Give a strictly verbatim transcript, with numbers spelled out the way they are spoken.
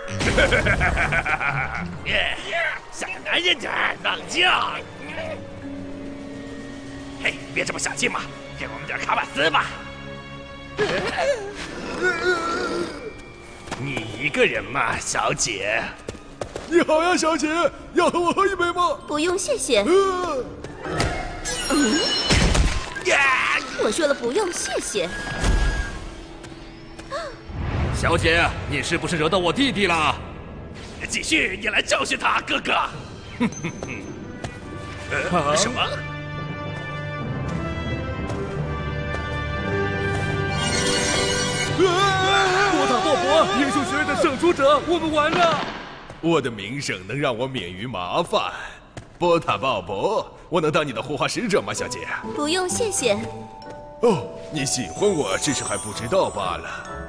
像个男人点儿，冷静。嘿，别这么小气嘛，给我们点卡瓦斯吧。你一个人吗，小姐？ 你好呀，小姐，要和我喝一杯吗？ 不用，谢谢。 呃嗯，我说了不用，谢谢。 小姐，你是不是惹到我弟弟了？ 继续，你来教训他，哥哥。哼哼哼。呃，什么？ 波塔鲍勃，英雄学院的圣主者，我们完了！ 我的名声能让我免于麻烦。波塔鲍勃，我能当你的护花使者吗，小姐？ 不用，谢谢。 哦，你喜欢我，只是还不知道罢了。